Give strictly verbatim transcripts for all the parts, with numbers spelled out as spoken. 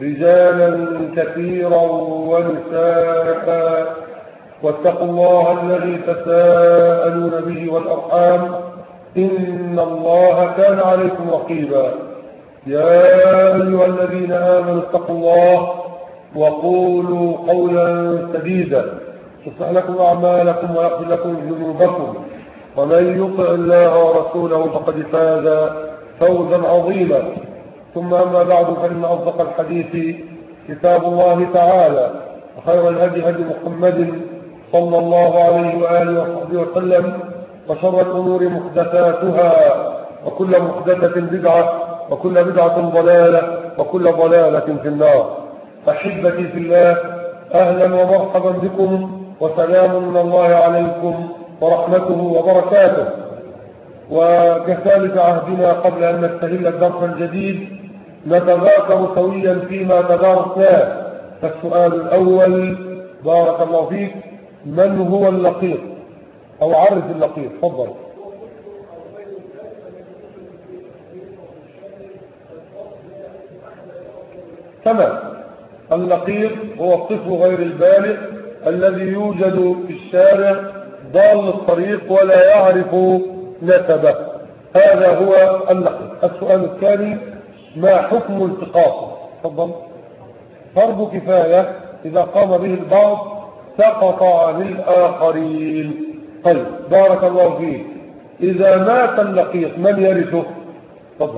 رجالا كثيرا ونساء، واتقوا الله الذي تساءلون به والأرحام إن الله كان عليكم رقيبا. يا أيها الذين آمنوا اتقوا الله وقولوا قولا سديدا يصلح لكم أعمالكم ويغفر لكم ذنوبكم، ومن يطع الله ورسوله فقد فاز فوزا عظيما. ثم أما بعد، فإن أصدق الحديث كتاب الله تعالى، وخير الهدي هدي محمد صلى الله عليه وآله وصحبه وسلم، وشر الأمور محدثاتها، وكل محدثة بدعة، وكل بدعة ضلالة، وكل ضلالة في النار. أحبتي في الله، أهلا ومرحبا بكم، وسلام من الله عليكم ورحمته وبركاته. وكذلك عهدنا قبل أن نستهل الدرس الجديد نتذاكر سويا فيما تدارسناه. فالسؤال الأول بارك الله فيك: من هو اللقيط؟ أو عرف اللقيط، تفضل. تمام. اللقيط هو الطفل غير البالغ الذي يوجد في الشارع ضال الطريق ولا يعرف نسبه، هذا هو اللقيط. السؤال الثاني: ما حكم التقاطه؟ تفضل. فرض كفاية، إذا قام به البعض سقط عن الآخرين. طيب بارك الله فيك. إذا مات اللقيط من يرثه؟ تفضل.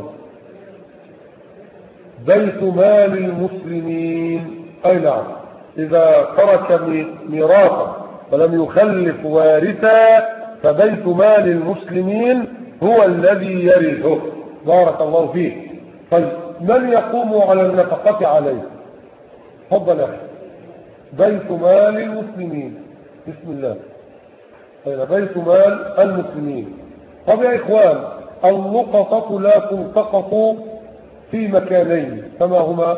بيت مال المسلمين. أي نعم، إذا ترك ميراثا ولم يخلف وارثا فبيت مال المسلمين هو الذي يرثه. بارك الله فيك. طيب من يقوم على النفقة عليه؟ تفضل يا أخي. بيت مال المسلمين. بسم الله. طيب بيت مال المسلمين. طب يا إخوان، اللقطة لا تلتقط في مكانين، كما هما؟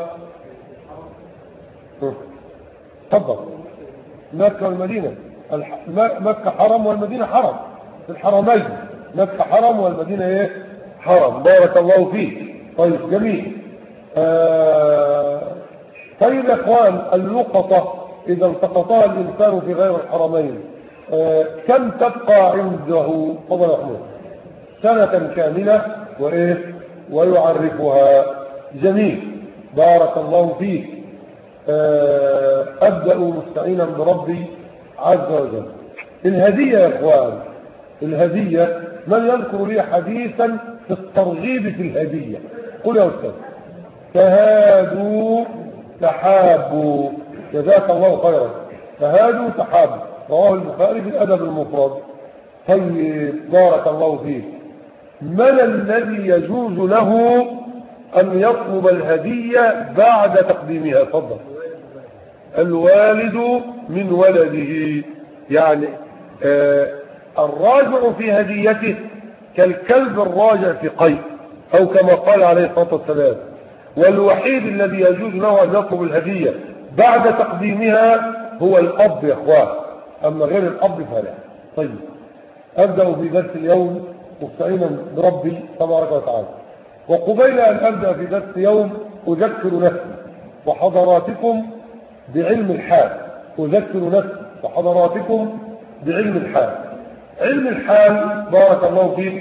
تفضل. مكة والمدينة. مكة حرم والمدينة حرم، في الحرمين. مكة حرم والمدينة ايه؟ حرم. بارك الله فيك. طيب جميل. آه طيب يا اخوان، اللقطة اذا التقطها الانسان في غير الحرمين آه كم تبقى عنده؟ تفضل يا محمود. سنة كاملة وايه؟ ويعرفها. جميل. بارك الله فيك. آه ابدأ مستعينا بربي عز وجل. الهدية يا اخوان، الهدية، من يذكر لي حديثا في الترغيب في الهدية؟ قل يا أستاذ. تهادوا تحابوا. جزاك الله خيرا. تهادوا تحابوا، رواه البخاري في الأدب المفرد. طيب بارك الله فيك. من الذي يجوز له أن يطلب الهدية بعد تقديمها؟ تفضل. الوالد من ولده، يعني آه الراجع في هديته كالكلب الراجع في قيء، أو كما قال عليه الصلاة والسلام. والوحيد الذي يجوز له أن يطلب الهدية بعد تقديمها هو الأب يا أخوان، أما غير الأب فلا. طيب أبدأ في درس اليوم مستعينا بربي تبارك وتعالى. وقبيل أن أبدأ في درس اليوم أذكر نفسي وحضراتكم بعلم الحال. أذكر نفسي وحضراتكم بعلم الحال. علم الحال بارك الله فيك.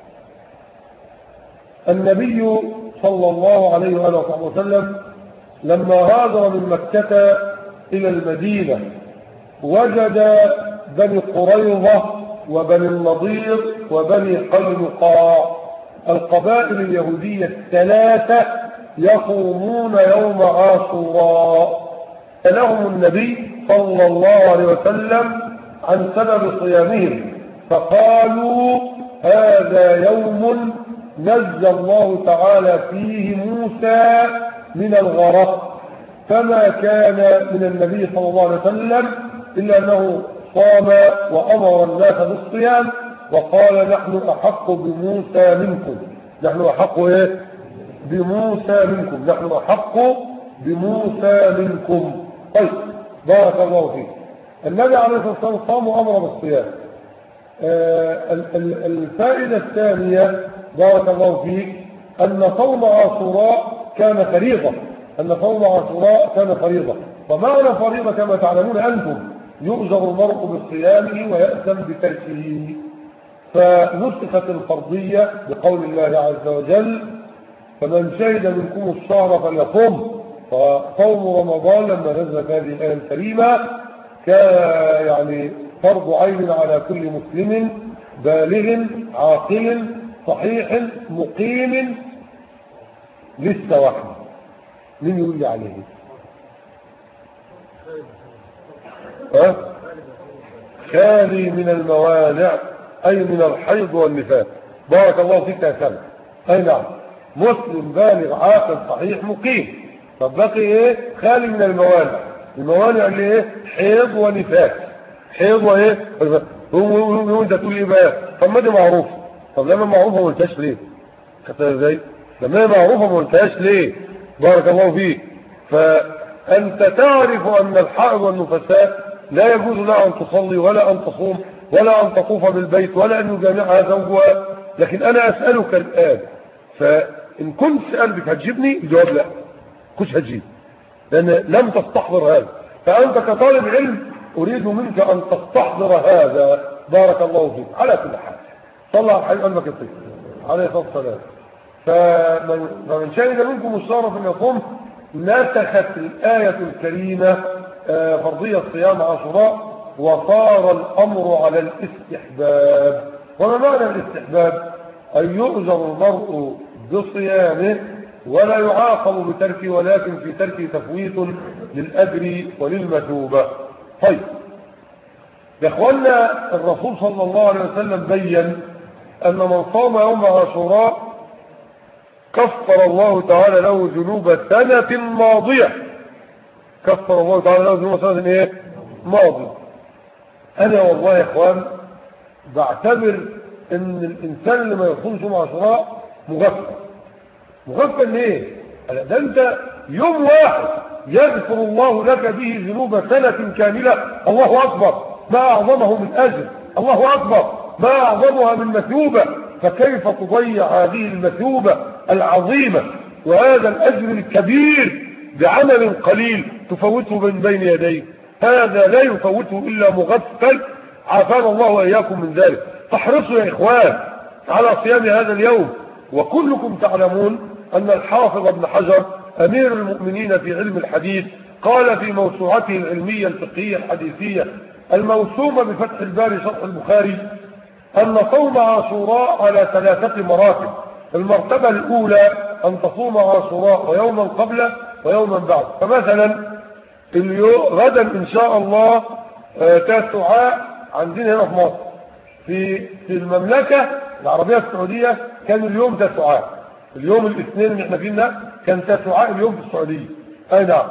النبي صلى الله عليه وآله وسلم لما هاجر من مكة إلى المدينة وجد بني قريظة وبني النضير وبني قينقاع، القبائل اليهودية الثلاثة، يصومون يوم عاشوراء. فلهم النبي صلى الله عليه وسلم عن سبب صيامهم، فقالوا: هذا يوم نجى الله تعالى فيه موسى من الغرق. فما كان من النبي صلى الله عليه وسلم إلا أنه صام وأمر الناس بالصيام، وقال: نحن أحق بموسى منكم. نحن أحق إيه؟ بموسى منكم. نحن أحق بموسى منكم. طيب بارك الله فيك. النبي عليه الصلاة والسلام صام وأمر بالصيام. آه الفائدة الثانية بارك الله فيك أن صوم عاشوراء كان فريضة أن صوم عاشوراء كان فريضة. ومعنى فريضة كما تعلمون أنتم يؤجر المرء بصيامه ويأثم بتركه، فنسخت الفرضية بقول الله عز وجل فمن شهد منكم الشهر فليصم. فصوم رمضان لما نزلت هذه الآية الكريمة كان يعني فرض عين على كل مسلم بالغ عاقل صحيح مقيم لسه واحد. مين يقول لي عليه؟ ها؟ خالي من الموانع أي من الحيض والنفاس. بارك الله فيك يا سلام. أي نعم، مسلم بالغ عاقل صحيح مقيم. طب بقي ايه؟ خالي من الموانع. الموانع اللي ايه؟ حيض ونفاس. حيض وايه؟ هو انت تقول ايه بقى؟ طب ما دي معروفه. طب لما معروفه ما قلتهاش ليه؟ خدتها ازاي؟ لما معروفه ما قلتهاش ليه؟ بارك الله فيك. فانت تعرف ان الحائض والنفساء لا يجوز لها ان تصلي ولا ان تصوم ولا ان تطوف بالبيت ولا ان يجامعها زوجها. لكن انا اسالك الان، فان كنت سالتك هتجيبني؟ الجواب لا، كنت هتجيب، لان لم تستحضر هذا. فانت كطالب علم اريد منك ان تستحضر هذا. بارك الله فيك. على كل حال صلى على حبيب قلبك الطيب عليه الصلاه والسلام. فمن, فمن شهد منكم الشهر فليصم. نسخت الايه الكريمه فرضيه صيام عاشوراء وصار الامر على الاستحباب. وما معنى الاستحباب؟ ان يؤجر المرء بصيامه ولا يعاقب بتركه، ولكن في تركه تفويت للاجر وللمثوبه. طيب يا اخوانا، الرسول صلى الله عليه وسلم بين ان من صام يوم عاشوراء كفر الله تعالى له ذنوب سنه ماضيه. كفر الله تعالى له ذنوب سنه ايه؟ ماضيه. انا والله يا اخوان بعتبر ان الانسان اللي ما يصومش يوم عاشوراء مغفل. مغفل ليه؟ ده انت يوم واحد يغفر الله لك به ذنوب سنة كاملة. الله اكبر، ما اعظمه من اجر. الله اكبر، ما اعظمها من مثوبة. فكيف تضيع هذه المثوبة العظيمة وهذا الاجر الكبير بعمل قليل تفوته من بين يديك؟ هذا لا يفوته الا مغفل. عافانا الله واياكم من ذلك. فاحرصوا يا اخوان على صيام هذا اليوم. وكلكم تعلمون أن الحافظ ابن حجر أمير المؤمنين في علم الحديث قال في موسوعته العلمية الفقهية الحديثية الموسومة بفتح الباري شرح البخاري أن صوم عاشوراء على ثلاثة مراتب. المرتبة الأولى أن تصوم عاشوراء ويوما قبله ويوما بعد. فمثلا اليوم غدا إن شاء الله تاسعاء عندنا هنا في مصر، في في المملكة العربية السعودية كان اليوم تاسعاء. اليوم الاثنين اللي احنا فيه كان تاسعاء اليوم في السعودية. اي نعم.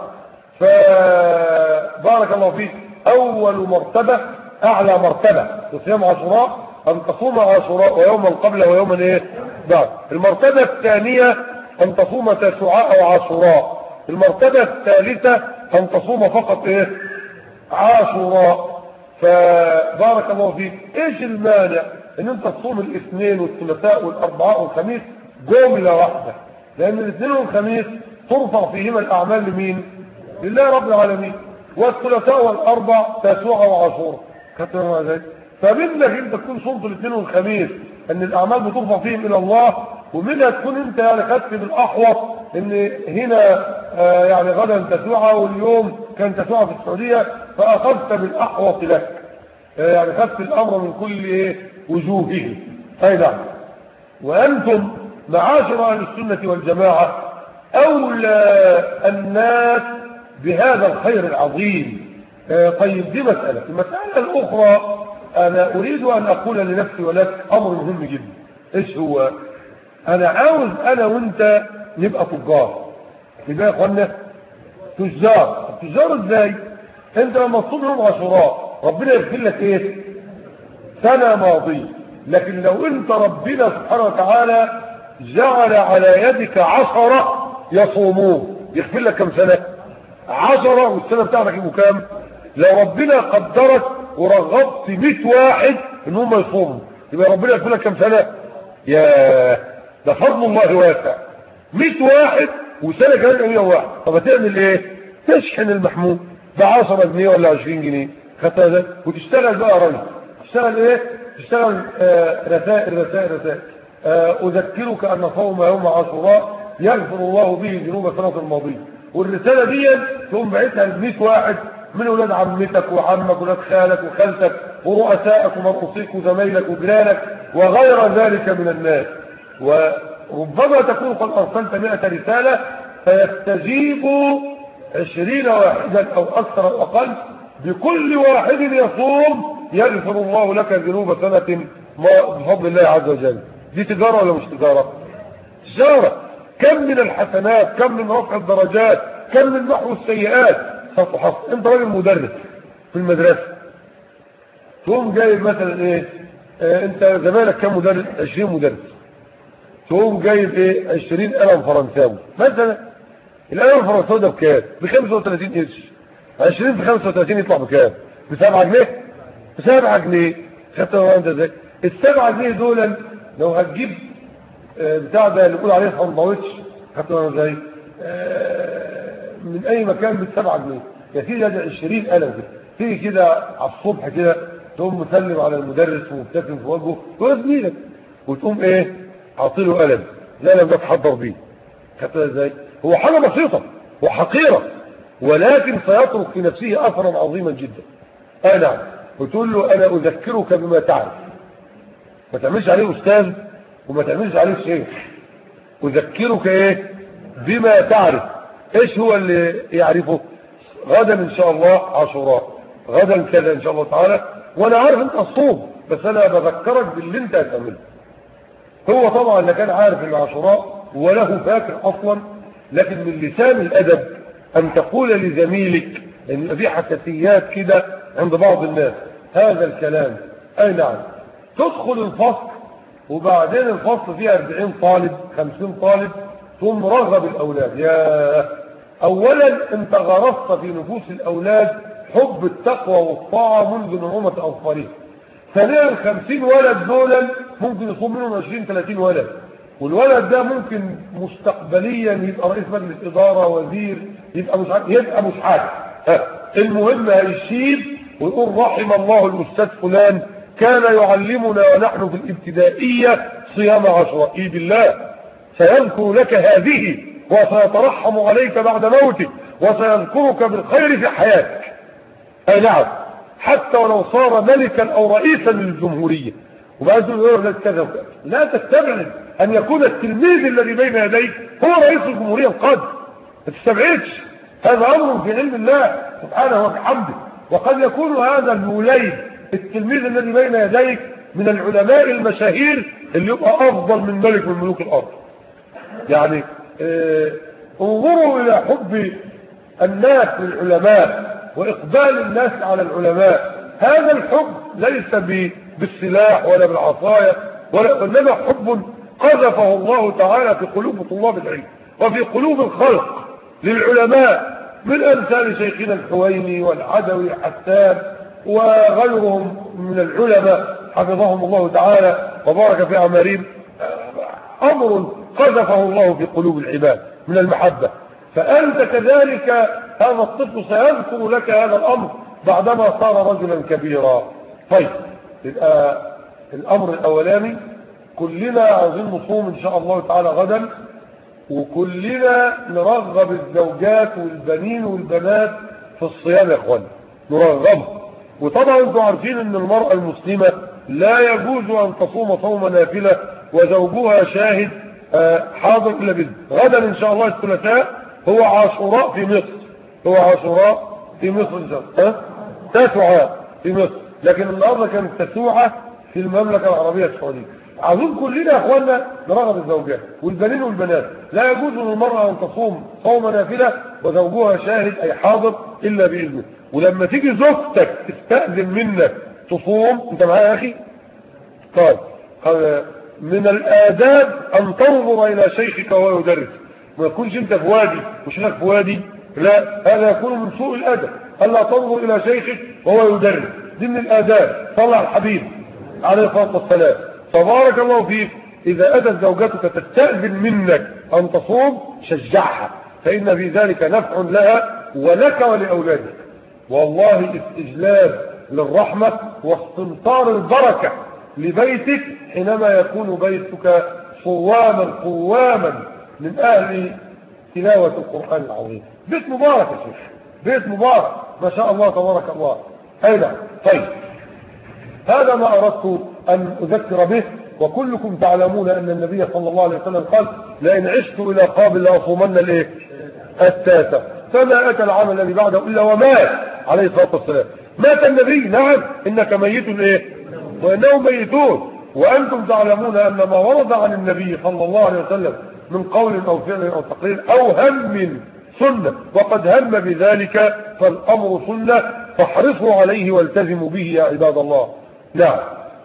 فبارك الله فيك. اول مرتبة اعلى مرتبة في صيام عاشوراء ان تصوم عاشوراء ويوما قبله ويوما ايه بعد. المرتبة الثانية ان تصوم تاسعاء او عاشوراء. المرتبة الثالثة ان تصوم فقط ايه عاشوراء. فبارك الله فيك. ايش المانع ان انت تصوم الاثنين والثلاثاء والاربعاء والخميس جملة واحدة؟ لان الاثنين والخميس ترفع فيهما الاعمال لمين؟ لله رب العالمين. والثلاثاء والاربع تاسوعة وعاشوراء. كتبوا ازاي؟ فبدك انت تكون صمت الاثنين والخميس ان الاعمال بترفع فيهم الى الله، ومنها تكون انت يعني خدت بالاحوط ان هنا آه يعني غدا تاسوعة واليوم كان تاسوعة في السعودية، فاخذت بالاحوط لك. آه يعني خدت الامر من كل ايه وجوهه. اي نعم. وانتم معاشر اهل السنة والجماعة اولى الناس بهذا الخير العظيم. آه طيب دي مسألة. المسألة الاخرى انا اريد ان اقول لنفسي ولك امر مهم جدا. ايش هو؟ انا عاوز انا وانت نبقى تجار. يبقى يا اخوانا تجار. تجار ازاي؟ انت لما تصوم يوم عاشوراء ربنا يغفر لك ايه سنة ماضية. لكن لو انت ربنا سبحانه وتعالى جعل على يدك عشرة يصومون يغفر لك كم سنة؟ عشرة. والسنة بتاعتك يبقوا كام؟ لو ربنا قدرك ورغبت مئة واحد ان هم يصوموا يبقى ربنا يغفر لك كم سنة؟ يا ده فضل الله واسع. مئة واحد وسنة كمان مية وواحد. طب هتعمل ايه؟ تشحن المحمول ب عشرة جنيه ولا عشرين جنيه، خدتها ده وتشتغل بقى راجل. تشتغل ايه؟ تشتغل آه رسائل رسائل رسائل آه اذكرك ان صوم يوم عاشوراء يغفر الله به ذنوب سنة الماضية. والرسالة دي تقوم بعتها ل مية واحد من اولاد عمتك وعمك وولاد خالك وخالتك ورؤسائك ومرؤوسيك وزمايلك وجيرانك وغير ذلك من الناس. وربما تكون قد ارسلت مئة رسالة فيستجيب عشرين واحدا او اكثر او اقل، بكل واحد يصوم يغفر الله لك ذنوب سنة بفضل الله عز وجل. دي تجارة ولا مش تجارة؟ تجارة. كم من الحسنات، كم من رفع الدرجات، كم من محو السيئات ستحصل. انت راجل مدرس في المدرسة، تقوم جايب مثلا ايه اه انت زمانك كم مدرس؟ عشرين مدرس. تقوم جايب ايه عشرين قلم فرنساوي مثلا. القلم الفرنساوي ده بكام؟ ب خمسة وثلاثين قرش. عشرين في خمسة وثلاثين يطلع بكام؟ ب سبعة جنيه. ب سبعة جنيه. خدت انت ازاي؟ السبعة جنيه دول لو هتجيب اه بتاع ده اللي بيقول عليه ساندوتش، خدت ازاي؟ اه من اي مكان بالسبعة جنيه. يا سيدي ده عشرين قلم كده. تيجي كده على الصبح كده تقوم مسلم على المدرس ومبتسم في وجهه تقول زميلك، وتقوم ايه عاطيله قلم. القلم ده تحضر بيه. خدت ازاي؟ هو حاجه بسيطه وحقيره، ولكن سيترك في نفسه اثرا عظيما جدا. اي نعم. وتقول له انا اذكرك بما تعرف. ما تعملش عليه استاذ وما تعملش عليه شيخ. اذكرك ايه بما تعرف. ايش هو اللي يعرفه؟ غدا ان شاء الله عاشوراء، غدا كذا ان شاء الله تعالى، وانا عارف انت الصوم بس انا بذكرك باللي انت هتعمله. هو طبعا لا كان عارف ان عاشوراء وله فاكر اصلا، لكن من لسان الادب ان تقول لزميلك ان في حساسيات كده عند بعض الناس هذا الكلام. اي نعم. تدخل الفصل وبعدين الفصل فيه أربعين طالب خمسين طالب، ثم رغب الاولاد. يا اولا انت غرست في نفوس الاولاد حب التقوى والطاعه منذ نعومه اظفارهم. ثانيا الخمسين ولد دول ممكن يصوم منهم عشرين ثلاثين ولد، والولد ده ممكن مستقبليا يبقى رئيس مجلس اداره، وزير، يبقى مش عارف، يبقى مش حاجه. المهم هيشيل ويقول رحم الله الاستاذ فلان كان يعلمنا ونحن في الابتدائيه صيام عاشوراء. اي بالله سيذكر لك هذه وسيترحم عليك بعد موتك وسيذكرك بالخير في حياتك. اي نعم. حتى ولو صار ملكا او رئيسا للجمهوريه وبعد يقول لك كذا وكذا، لا تستبعد ان يكون التلميذ الذي بين يديك هو رئيس الجمهوريه القادم. ما تستبعدش. هذا امر في علم الله سبحانه وبحمده. وقد يكون هذا الوليد التلميذ الذي بين يديك من العلماء المشاهير اللي يبقى افضل من ملك من ملوك الارض. يعني اه انظروا الى حب الناس للعلماء واقبال الناس على العلماء. هذا الحب ليس بالسلاح ولا بالعصايه ولا، وانما حب قذفه الله تعالى في قلوب طلاب العلم وفي قلوب الخلق للعلماء، من امثال شيخنا الحويني والعدوي حسان وغيرهم من العلماء حفظهم الله تعالى وبارك في اعمارهم. امر قذفه الله في قلوب العباد من المحبه. فانت كذلك هذا الطفل سيذكر لك هذا الامر بعدما صار رجلا كبيرا. طيب يبقى الامر الاولاني كلنا عايزين نصوم ان شاء الله تعالى غدا، وكلنا نرغب الزوجات والبنين والبنات في الصيام يا اخوان، نرغبهم. وطبعا انتم عارفين ان المرأة المسلمة لا يجوز ان تصوم صوم نافلة وزوجها شاهد حاضر الا باذن. غدا ان شاء الله الثلاثاء هو عاشوراء في مصر، هو عاشوراء في مصر ان شاء الله، تسعة في مصر، لكن النهارده كانت تسوعة في المملكة العربية السعودية. عاوزين كلنا يا اخوانا نرغب الزوجات والبنين والبنات. لا يجوز للمرأة ان تصوم صوم نافلة وزوجها شاهد اي حاضر الا باذنه. ولما تيجي زوجتك تستأذن منك تصوم، انت معايا يا اخي؟ طيب من الآداب ان تنظر الى شيخك وهو يدرس، ما يكونش انت في وادي وشيخك في وادي، لا، هذا يكون من سوء الادب. الا تنظر الى شيخك وهو يدرس، دي من الآداب. صلى على الحبيب عليه الصلاه والسلام. فبارك الله فيك. إذا أتت زوجتك تستأذن منك أن تصوم شجعها، فإن في ذلك نفع لها ولك ولأولادك. والله استجلاب للرحمة واستمطار البركة لبيتك حينما يكون بيتك صواما قواما من أهل تلاوة القرآن العظيم. بيت مبارك يا شيخ، بيت مبارك ما شاء الله تبارك الله. أين طيب، هذا ما أردت أن أذكر به. وكلكم تعلمون أن النبي صلى الله عليه وسلم قال لئن عشت إلى قابل لأصومن الإيه التاسع، فما أتى العام الذي بعده إلا ومات عليه الصلاة والسلام. مات النبي نعم، إنك ميت إيه وإنهم ميتون. وأنتم تعلمون أن ما ورد عن النبي صلى الله عليه وسلم من قول أو فعل أو تقرير أو هم سنة، وقد هم بذلك فالأمر سنة، فاحرصوا عليه والتزموا به يا عباد الله. نعم،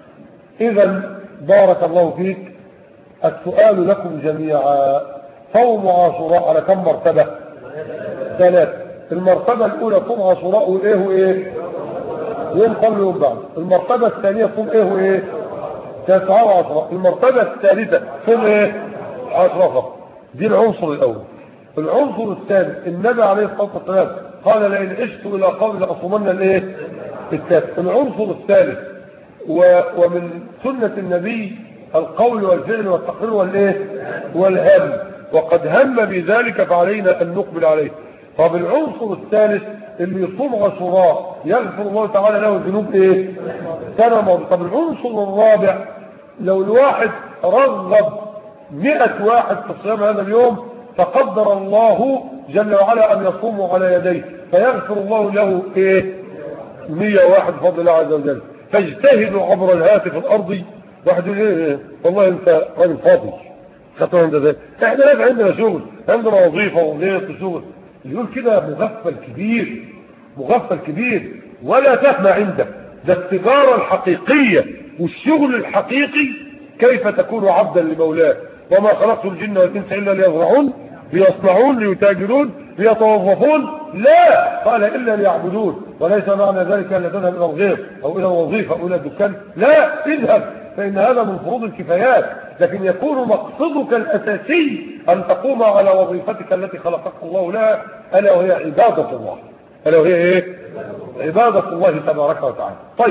إذا بارك الله فيك. السؤال لكم جميعا، صوم عاشوراء على كم مرتبة؟ ثلاث. المرتبة الأولى صوم عاشوراء وإيه وإيه يوم قبل يوم بعد. المرتبة الثانية صوم إيه وإيه تسعة وعشرة. المرتبة الثالثة صوم إيه عشرة فقط. دي العنصر الأول. العنصر الثاني النبي عليه الصلاة والسلام قال لئن عشت إلى قبل أصومن الإيه الثالث. العنصر الثالث ومن سنة النبي القول والفعل والتقرير والإيه والهم، وقد هم بذلك فعلينا أن نقبل عليه. طب العنصر الثالث اللي يصوم عاشوراء يغفر الله تعالى له ذنوب ايه سنة ماضية. طب العنصر الرابع، لو الواحد رغب مئة واحد في صيام هذا اليوم فقدر الله جل وعلا أن يصوموا على يديه فيغفر الله له ايه مئة واحد بفضل الله عز وجل. فاجتهدوا عبر الهاتف الأرضي. واحد يقول ايه والله انت راجل فاضي خطوة عند ذلك، احنا لازم عندنا شغل، عندنا وظيفة وغير شغل. يقول كده مغفل كبير، مغفل كبير ولا تفهم عنده. ده التجارة الحقيقية والشغل الحقيقي كيف تكون عبدا لمولاه. وما خلقت الجن والانس الا ليزرعون ليصنعون ليتاجرون ليتوظفون، لا قال الا ليعبدون. وليس معنى ذلك ان تذهب الى الغير او الى الوظيفه او الى الدكان، لا اذهب، فان هذا من فروض الكفايات. لكن يكون مقصدك الاساسي ان تقوم على وظيفتك التي خلقك الله لها، الا وهي عباده الله، الا وهي ايه عباده الله تبارك وتعالى. طيب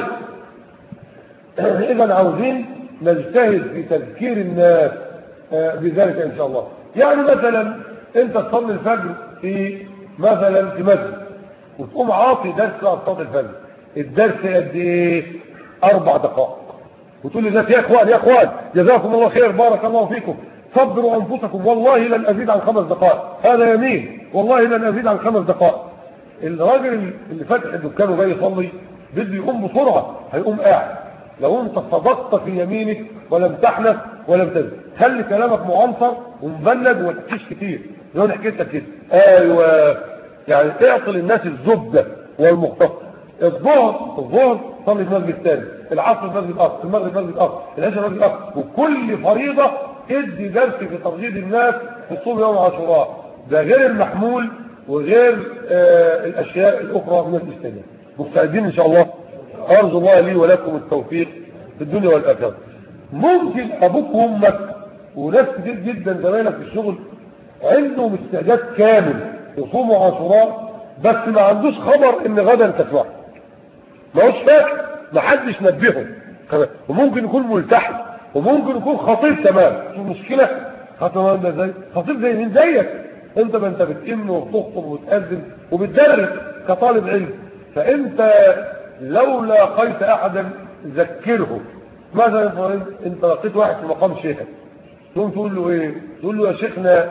اذا عاوزين نجتهد في تذكير الناس بذلك ان شاء الله. يعني مثلا انت تصلي الفجر في مثلا في مسجد وتقوم عاطي درس بعد صلاه الفجر، الدرس قد ايه اربع دقائق، وتقول للناس يا اخوان يا اخوان جزاكم الله خير بارك الله فيكم صبروا انفسكم والله لن ازيد عن خمس دقائق، هذا يمين والله لن ازيد عن خمس دقائق. الراجل اللي فاتح الدكان وجاي يصلي بده يقوم بسرعه، هيقوم قاعد. لو انت صدقت في يمينك ولم تحنث ولم تزد، خلي كلامك معنصر ومبلد وما تحكيش كتير. لو حكيت لك كده ايوه يعني اعطي للناس الزبده والمختصر. الظهر الظهر صلي في مسجد ثاني، العصر في مسجد اخر، المغرب في مسجد اخر، العشاء في مسجد اخر، وكل فريضه ادي درس في ترغيب الناس في صوم يوم عاشوراء. ده غير المحمول وغير آه الاشياء الاخرى من الاسلام. مستعدين ان شاء الله؟ ارجو الله لي ولكم التوفيق في الدنيا والاخره. ممكن ابوك وامك وناس كتير جدا زمايلك في الشغل عندهم استعداد كامل يصوموا عاشوراء، بس ما عندوش خبر ان غدا تسمع، ما هوش فاكر، ما حدش نبههم. وممكن يكون ملتحي وممكن يكون خطيب كمان. شو المشكله؟ خطيب ده زي خطيب زي مين زيك انت، ما انت بتئمن وبتخطب وبتأذن وبتدرس كطالب علم. فانت لو لاقيت احدا ذكره. مثلا انت لقيت واحد في مقام شيخك تقوم تقول له ايه؟ تقول له يا شيخنا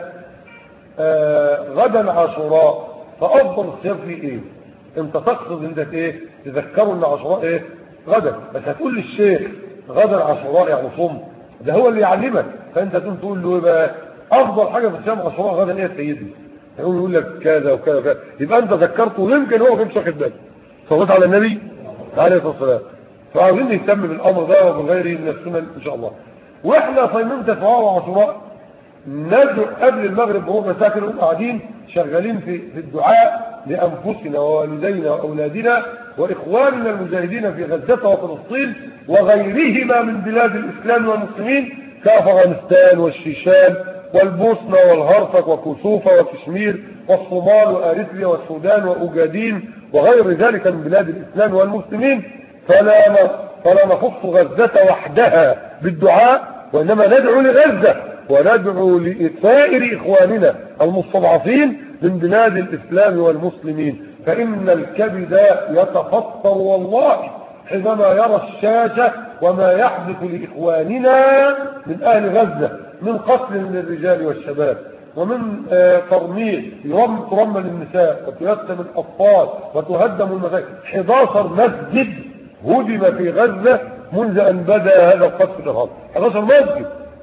آه غدا عاشوراء، فافضل الصيام فيه ايه؟ انت تقصد انك ايه؟ تذكروا ان عاشوراء ايه؟ غدا. بس هتقول للشيخ غدا عاشوراء يعني صوم، ده هو اللي يعلمك. فانت تقوم تقول له ايه بقى؟ افضل حاجه في الصيام عاشوراء غدا ايه يا سيدي؟ يقوم يقول لك كذا وكذا وكذا، يبقى انت ذكرته ويمكن هو ما كانش واخد باله. صليت على النبي عليه الصلاه والسلام. فعاوزين نهتم بالامر ده وبغيره من السنن ان شاء الله. واحنا صايمين تسعة وعاشوراء ندعو قبل المغرب بربع ساعه كده قاعدين شغالين في في الدعاء لانفسنا ووالدينا واولادنا واخواننا المجاهدين في غزه وفلسطين وغيرهما من بلاد الاسلام والمسلمين، كأفغانستان والشيشان والبوسنة والهرسك وكوسوفة وكشمير والصومال وأريتريا والسودان وأوجادين وغير ذلك من بلاد الإسلام والمسلمين. فلا فلا نخص غزة وحدها بالدعاء، وإنما ندعو لغزة وندعو لسائر إخواننا المستضعفين من بلاد الإسلام والمسلمين. فإن الكبد يتفطر والله حينما يرى الشاشة وما يحدث لإخواننا من أهل غزة من قتل للرجال والشباب، ومن ترميم ترمى للنساء وتيتم الأطفال وتهدم المساجد. أحد عشر مسجد هدم في غزة منذ أن بدأ هذا القتل الإرهابي. أحد عشر مسجد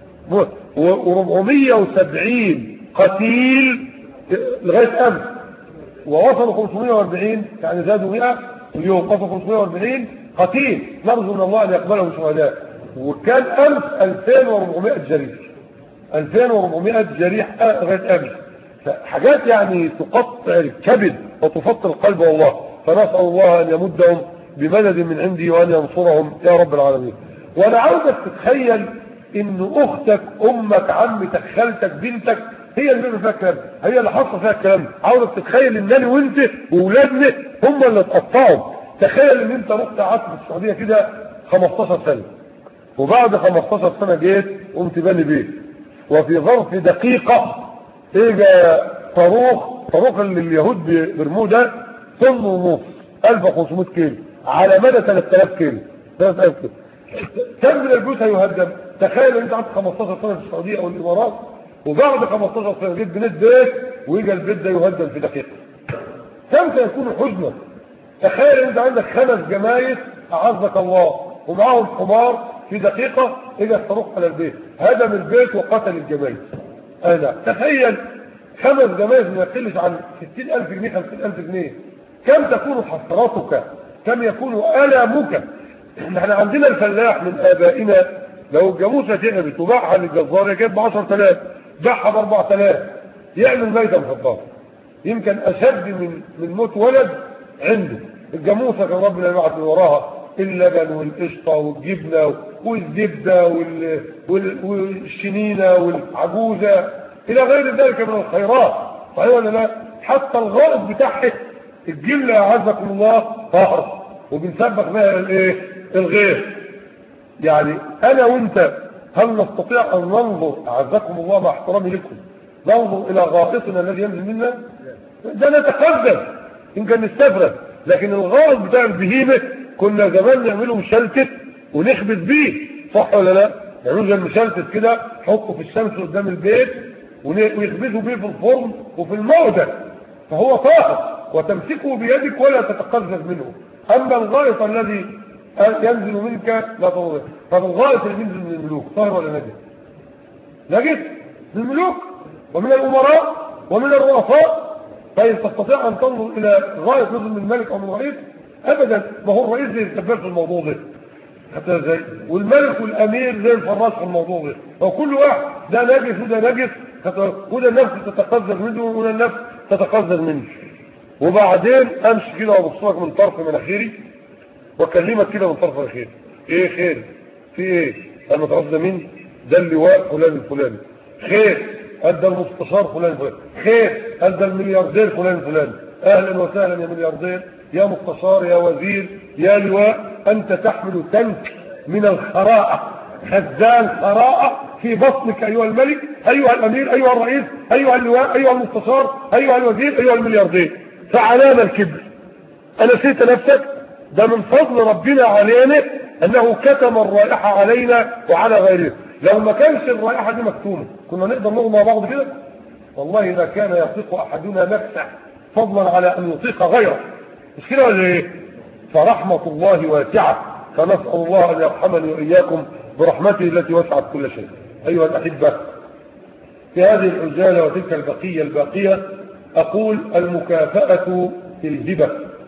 وأربعمائة وسبعين قتيل لغاية أمس، ووصلوا خمسمائة وأربعين، يعني زادوا مئة اليوم، وصلوا خمسمائة وأربعين قتيل. نرجو من الله أن يقبلهم شهداء. وكان أمس ألفين وأربعمائة جريح، ألفين وأربعمائة جريح لغاية أمس. حاجات يعني تقطع الكبد وتفطر القلب والله. فنسأل الله أن يمدهم بمدد من عندي وأن ينصرهم يا رب العالمين. وأنا عاوزك تتخيل إن أختك، أمك، عمتك، خالتك، بنتك هي اللي بيعمل فيها الكلام، هي اللي حاصله فيها الكلام. عاوزك تتخيل ان انا وانت واولادنا هم اللي اتقطعوا. تخيل ان انت رحت قعدت في السعوديه كده خمستاشر سنه، وبعد خمستاشر سنه جيت قمت بني بيت، وفي ظرف دقيقه اجى صاروخ صاروخ اللي اليهود بيرموه ده طن ونص ألف وخمسمائة كيلو على مدى ثلاثة آلاف كيلو، ثلاثة آلاف كيلو. كم من البيوت هيهدم؟ تخيل ان انت قعدت خمستاشر سنه في السعوديه او الامارات، وبعد خمستاشر سنه جيت بنيت بيت ويجي البيت ده يهدم في دقيقه. كم سيكون حزنا؟ تخيل انت عندك خمس جمايس اعزك الله ومعاهم حمار، في دقيقه اجى الصاروخ على البيت هدم البيت وقتل الجمايس. انا تخيل خمس جمايس ما يقلش عن ستين ألف جنيه، خمسين ألف جنيه. كم تكون حسرتك؟ كم يكون ألمك؟ احنا عندنا الفلاح من آبائنا لو الجاموسه تعبت وباعها للجزار يجيب ب عشرة آلاف، باعها ب أربعة آلاف، يعمل ميته محطات يمكن اشد من من موت ولد عنده. الجاموسه كان ربنا يبعث من وراها اللبن والقشطه والجبنه والزبده والشنينه والعجوزه الى غير ذلك من الخيرات، صحيح ولا لا؟ حتى الغائط بتاعها الجمله اعزكم الله طاهر وبنسبق بها الايه؟ الغير. يعني انا وانت هل نستطيع ان ننظر اعزكم الله مع احترامي لكم ننظر الى غائطنا الذي ينزل منا؟ ده نتقدم يمكن نستفرد، لكن الغائط بتاع البهيمه كنا زمان نعمله مشلتت ونخبز بيه، صح ولا لا؟ نعمله زي المشلتت كده، نحطه في الشمس قدام البيت ويخبزوا بيه في الفرن وفي الموده، فهو طاهر وتمسكه بيدك ولا تتقزز منه. اما الغائط الذي ينزل منك لا تضر. طب الغائط اللي ينزل من الملوك طاهر ولا نجس؟ نجس من الملوك ومن الامراء ومن الرؤساء. طيب تستطيع ان تنظر الى غائط نزل من الملك او من الرئيس؟ ابدا، ما هو الرئيس زي الكبار في الموضوع ده حتى ازاي، والملك والامير زي الفراش في الموضوع ده، وكل واحد ده نجس وده نجس، وده النفس تتقزز منه وده النفس تتقزز منه. وبعدين امشي كده وابص لك من طرف مناخيري واكلمك كده من طرف مناخيري، ايه خير؟ في ايه؟ انا تعرف ده مين؟ ده اللواء فلان الفلاني. خير؟ ادى المستشار فلان الفلاني. خير؟ ادى الملياردير فلان الفلاني. اهلا وسهلا يا ملياردير، يا مستشار، يا وزير، يا لواء. انت تحمل تنك من الخراءه، خزان خراءه في بطنك ايها الملك، ايها الامير، ايها الرئيس، ايها اللواء، ايها المستشار، ايها الوزير، ايها الملياردير. فعلامه الكبر. انسيت نفسك؟ ده من فضل ربنا علينا انه كتم الرائحه علينا وعلى غيرنا. لو ما كانش الرائحه دي مكتومه كنا نقدر نغمى مع بعض كده؟ والله ما كان يطيق احدنا نفسه فضلا على ان يطيق غيره، مش كده ولا ايه؟ فرحمه الله واسعه، فنسال الله ان يرحمني واياكم برحمته التي وسعت كل شيء. ايها الاحبه، في هذه العجاله وتلك البقيه الباقيه اقول المكافاه في الهبه.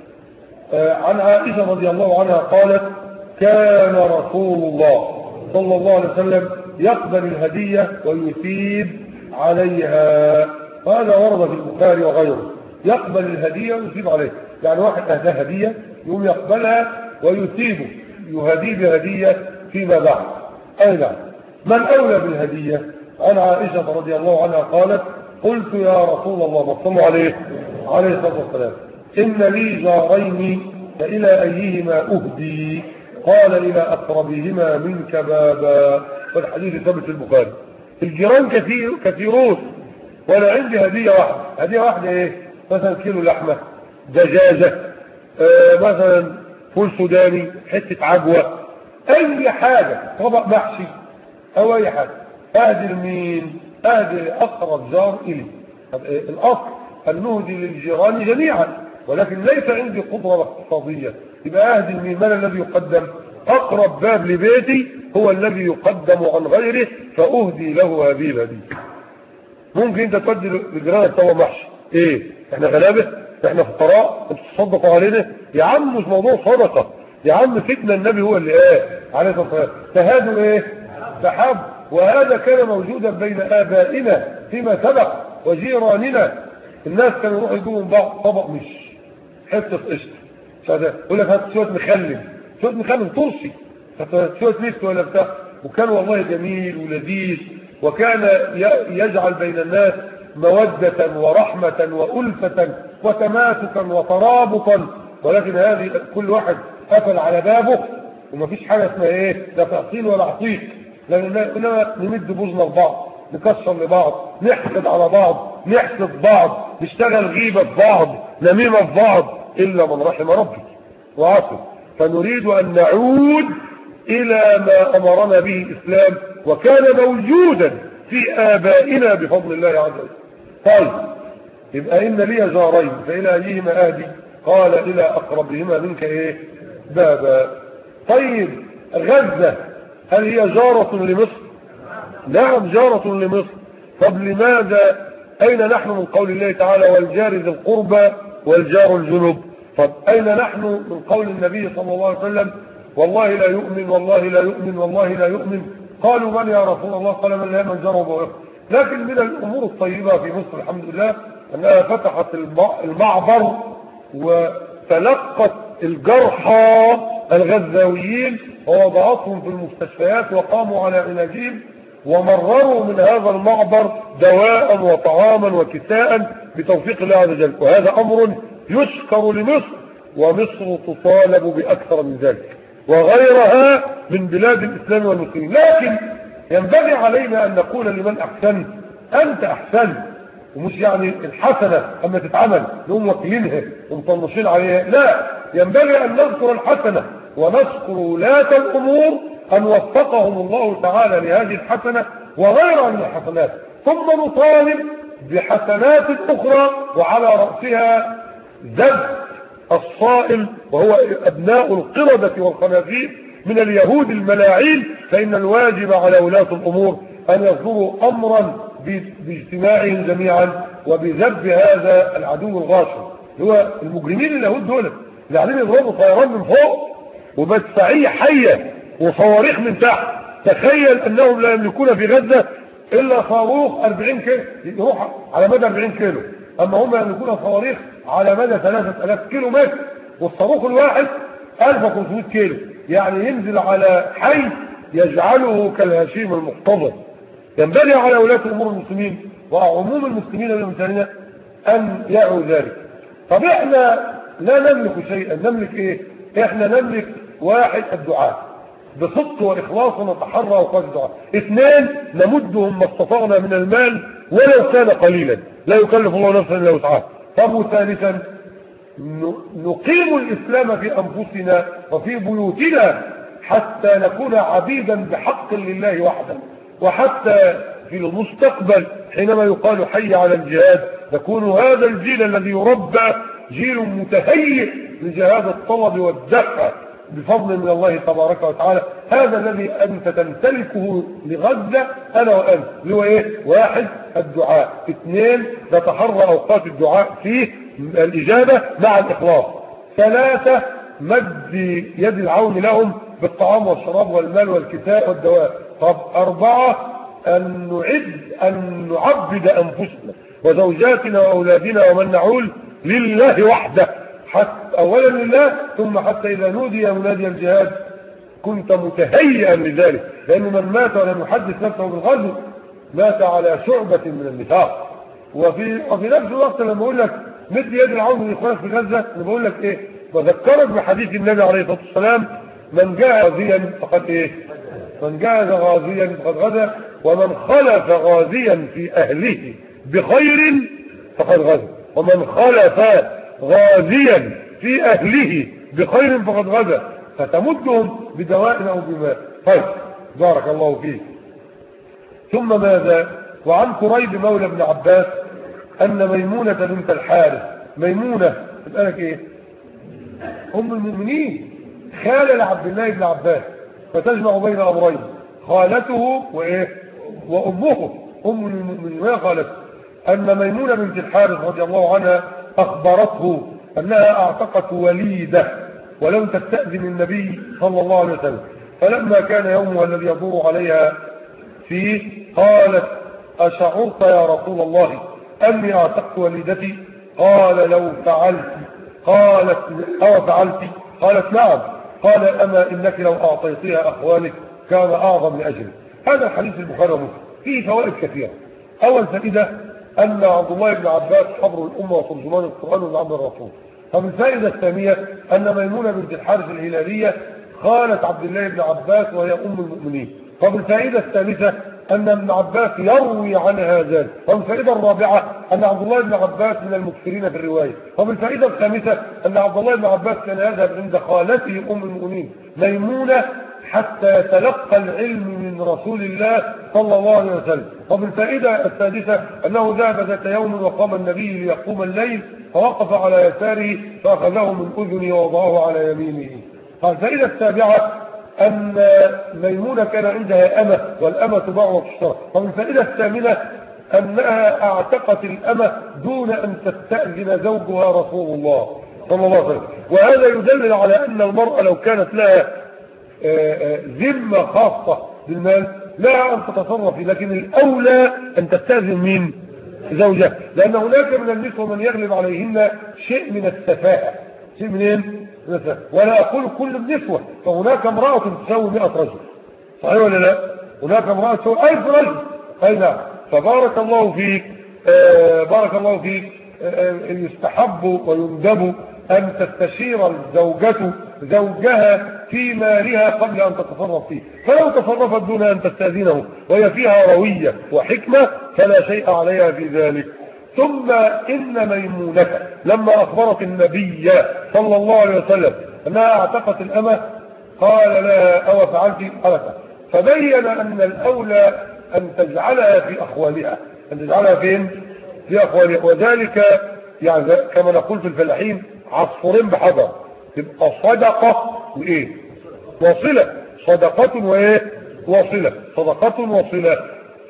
عن عائشة رضي الله عنها قالت: كان رسول الله صلى الله عليه وسلم يقبل الهدية ويثيب عليها، وهذا ورد في البخاري وغيره. يقبل الهدية ويثيب عليها، يعني واحد أهداه هدية يقوم يقبلها ويثيبه، يهدي بهدية فيما بعد. أي نعم. من أولى بالهدية؟ عن عائشة رضي الله عنها قالت قلت يا رسول الله صلى الله عليه عليه الصلاة والسلام إن لي جارين فإلى أيهما أهدي؟ قال إلى أقربهما منك بابا. والحديث ثبت في البخاري. الجيران كثير كثيرون، وأنا عندي هدية واحدة. هدية واحدة إيه؟ مثلا كيلو لحمة، دجاجة، آه مثلا فول سوداني، حتة عجوة، أي حاجة، طبق محشي أو أي حاجة. أهدي لمين؟ أهدي أقرب جار إلي. الأصل أن نهدي للجيران جميعا، ولكن ليس عندي قدرة اقتصادية، يبقى أهدي لمين؟ من الذي يقدم؟ أقرب باب لبيتي هو الذي يقدم عن غيره، فأهدي له هذه الهدية. ممكن أنت تودي لجيرانك طبق محشي، إيه؟ إحنا غلابة؟ إحنا فقراء؟ أنتوا تصدقوا علينا؟ يا عم مش موضوع صدقة، يا عم فتنة النبي هو اللي قال عليه الصلاة والسلام تهادوا إيه؟ تحب. وهذا كان موجودا بين آبائنا فيما سبق وجيراننا. الناس كانوا يروحوا يجيبوا من بعض طبق مش حته قشطه، يقول لك هات شويه مخلل، شويه مخلل ترشي، شويه ميست ولا بتاع. وكان والله جميل ولذيذ، وكان يجعل بين الناس مودة ورحمة وألفة وتماسكا وترابطا. ولكن هذه كل واحد قفل على بابه، ومفيش حاجة اسمها ايه لا تأصيل ولا عطيق، لأننا نمد بوزنا لبعض، نكسر لبعض، نحسد على بعض، نحسد بعض، نشتغل غيبة في بعض، نميمة في بعض، إلا من رحم ربي وعافه. فنريد أن نعود إلى ما أمرنا به الإسلام، وكان موجودا في آبائنا بفضل الله عز وجل. طيب، يبقى إن لي جارين فإلى أيهما أهدي؟ قال إلى أقربهما منك إيه؟ بابا. طيب، غزة هل هي جارة لمصر؟ نعم جارة لمصر. طب لماذا؟ أين نحن من قول الله تعالى والجار ذي القربى والجار الجنب؟ طب أين نحن من قول النبي صلى الله عليه وسلم والله لا يؤمن والله لا يؤمن والله لا يؤمن؟ قالوا من يا رسول الله؟ قال من لا من جرب ويؤمن. لكن من الأمور الطيبة في مصر الحمد لله أنها فتحت المعبر وتلقت الجرحى الغزاويين ووضعتهم في المستشفيات وقاموا على علاجهم، ومرروا من هذا المعبر دواء وطعاما وكساء بتوفيق الله عز وجل. وهذا أمر يشكر لمصر، ومصر تطالب بأكثر من ذلك وغيرها من بلاد الإسلام والمسلمين. لكن ينبغي علينا أن نقول لمن أحسن أنت أحسن، ومش يعني الحسنة أما تتعمل نقوم وكلينها ومطنشين عليها، لا، ينبغي أن نذكر الحسنة ونذكر ولاة الأمور أن وفقهم الله تعالى لهذه الحسنة وغيرها من الحسنات، ثم نطالب بحسنات أخرى، وعلى رأسها ذب الصائل وهو أبناء القردة والخنازير من اليهود الملاعين. فإن الواجب على ولاة الأمور أن يصدروا أمرا باجتماعهم جميعا وبذب هذا العدو الغاشم، هو المجرمين اليهود دول اللي قاعدين يضربوا طيران من فوق ومدفعية حية وصواريخ من تحت. تخيل أنهم لا يملكون في غزة إلا صاروخ أربعين كيلو يروح على مدى أربعين كيلو، أما هم يملكون صواريخ على مدى ثلاثة آلاف كيلو متر، والصاروخ الواحد ألف وخمسمائة كيلو، يعني ينزل على حي يجعله كالهشيم المحتضر. ينبغي على ولاة أمور المسلمين وعموم المسلمين والمسلمين أن يعوا ذلك. طب احنا لا نملك شيئا، نملك ايه؟ احنا نملك واحد الدعاء بصدق وإخلاص ونتحرى أوقات الدعاء. اثنين نمدهم ما استطعنا من المال ولو كان قليلا، لا يكلف الله نفسا إلا وسعها. طب وثالثا نقيم الإسلام في أنفسنا وفي بيوتنا حتى نكون عبيدا بحق لله وحده، وحتى في المستقبل حينما يقال حي على الجهاد نكون هذا الجيل الذي يربى جيل متهيئ لجهاد الطلب والدفع بفضل من الله تبارك وتعالى. هذا الذي أنت تمتلكه لغزة أنا وأنت، اللي هو إيه؟ واحد الدعاء، اثنين نتحرى أوقات الدعاء فيه الإجابة مع الإخلاص، ثلاثة مد يد العون لهم بالطعام والشراب والمال والكساء والدواء. طب أربعة أن نعد أن نعبد أنفسنا وزوجاتنا وأولادنا ومن نعول لله وحده، حتى أولا لله ثم حتى إذا نودي منادي الجهاد كنت متهيئا لذلك. لأنه من مات ولم يحدث نفسه بالغزو مات على شعبة من النفاق. وفي, وفي نفس الوقت لما أقول لك مد يد العون لإخوانك في غزة، أنا بقول لك إيه؟ بذكرك بحديث النبي عليه الصلاة والسلام: من جاء غازيا فقد إيه؟ من جاء غازيا فقد غزا، ومن خلف غازيا في أهله بخير فقد غزا، ومن خلف غازيا في أهله بخير فقد غزا، فتمدهم بدواء أو بماء. طيب بارك الله فيك. ثم ماذا؟ وعن كريب مولى ابن عباس أن ميمونة بنت الحارث، ميمونة تسألك إيه؟ أم المؤمنين، خالة لعبد الله بن عباس، فتجمع بين أمرين: خالته وإيه؟ وأمه. أم المؤمنين وهي خالته. أن ميمونة بنت الحارث رضي الله عنها أخبرته أنها أعتقت وليدة ولم تستأذن النبي صلى الله عليه وسلم، فلما كان يومها الذي يدور عليها فيه قالت: أشعرت يا رسول الله أني أعتقت وليدتي؟ قال: لو فعلت. قالت: أو فعلت؟ قالت: نعم. قال: أما إنك لو أعطيتها أخوالك كان أعظم لأجلك. هذا الحديث البخاري ومسلم فيه فوائد كثيرة. أول فائدة أن عبد الله بن عباس حبر الأمة وترجمان القرآن وعبد الرسول. فالفائدة الثانية أن ميمونة بنت الحارث الهلالية خالة عبد الله بن عباس وهي أم المؤمنين. فالفائدة الثالثة أن ابن عباس يروي عن هذا. والفائدة الرابعة أن عبد الله بن عباس من المكثرين في الرواية. وبالفائدة الخامسة أن عبد الله بن عباس كان يذهب عند خالته أم المؤمنين ميمونة حتى يتلقى العلم من رسول الله صلى الله عليه وسلم. وبالفائدة السادسة أنه ذهب ذات يوم وقام النبي ليقوم الليل فوقف على يساره فأخذه من أذنه ووضعه على يمينه. الفائدة السابعة أن ميمونة كان عندها أمة والأمة تباع وتشترى. وبالفائدة الثامنة أنها اعتقت الأمة دون أن تستأذن زوجها رسول الله صلى الله عليه وسلم. وهذا يدلل على أن المرأة لو كانت لها ذمة خاصة بالمال لا أن تتصرف، لكن الأولى أن تستأذن مين؟ زوجها، لأن هناك من النسوة من يغلب عليهن شيء من السفاهة، شيء منين؟ ولا أقول كل النسوة، فهناك امرأة تساوي مئة رجل، صحيح ولا لا؟ هناك امرأة تساوي ألف رجل. أي نعم. فبارك الله فيك، آه بارك الله فيك. آه يستحب ويندب أن تستشير الزوجة زوجها في مالها قبل أن تتصرف فيه، فلو تصرفت دون أن تستأذنه وهي فيها روية وحكمة فلا شيء عليها في ذلك. ثم إن ميمونة لما أخبرت النبي صلى الله عليه وسلم أنها اعتقت الأمة قال لها: أو فعلت؟ قالت. فبين أن الأولى أن تجعلها في أخوالها، أن تجعلها فين؟ في أخوالها. وذلك يعني كما نقول في الفلاحين: عصفورين بحجر، تبقى صدقة وإيه؟ وصلة. صدقة وإيه؟ وصلة. صدقة وصلة. ف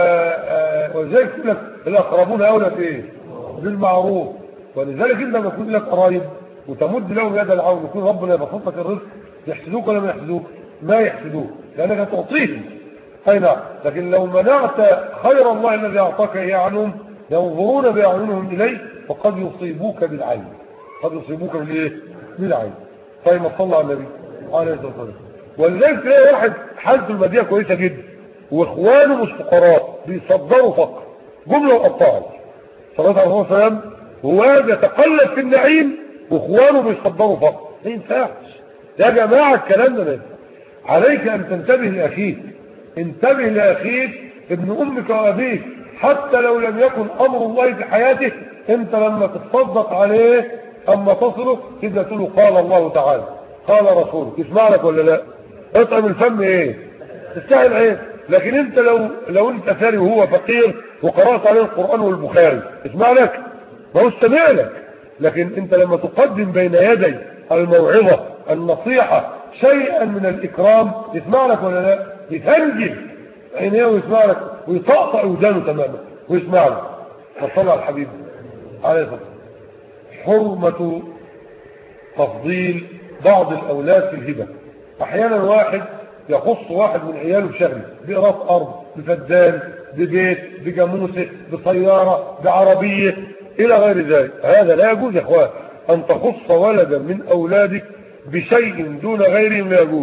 ولذلك يقول لك الأقربون أولى بإيه؟ بالمعروف. ولذلك أنت لما يكون لك قرايب وتمد لهم يد العون يكون ربنا يبسط لك الرزق، يحسدوك ولا ما يحسدوك؟ ما يحسدوك، لأنك تعطيهم. أي نعم. لكن لو منعت خير الله الذي أعطاك إياه عنهم ينظرون بأعينهم إليه وقد يصيبوك بالعين، قد يصيبوك بالإيه؟ بالعين. طيب ما صلى على النبي عليه الصلاة والسلام. ولذلك تلاقي واحد حالته المادية كويسة جدا واخوانه مش فقراء بيصدروا فقر جمله وقطعوا صلى الله عليه وسلم، وهو يتقلب في النعيم واخوانه بيصدروا فقر. ما ينفعش يا جماعه الكلام ده. عليك ان تنتبه لاخيك، انتبه لاخيك ابن امك وابيك، حتى لو لم يكن امر الله في حياته انت لما تتصدق عليه اما تصله كده تقول له قال الله تعالى قال رسوله، يسمع لك ولا لا؟ اطعم الفم ايه؟ تستاهل ايه؟ لكن انت لو لو انت ثري وهو فقير وقرأت عليه القرآن والبخاري اسمع لك، ما هو استمع لك. لكن انت لما تقدم بين يدي الموعظة النصيحة شيئا من الإكرام يسمع لك ولا لا؟ يتهنجل عينيه ويسمع لك ويطقطق ودانه تماما ويسمع لك. فصلى على الحبيب عليه الصلاة والسلام. حرمة تفضيل بعض الأولاد في الهبة. أحيانا واحد يخص واحد من عياله بشغل، بقراط أرض، بفدان، ببيت، بجاموسه، بسيارة، بعربية إلى غير ذلك. هذا لا يجوز يا إخوان أن تخص ولدا من أولادك بشيء دون غيره، لا يجوز.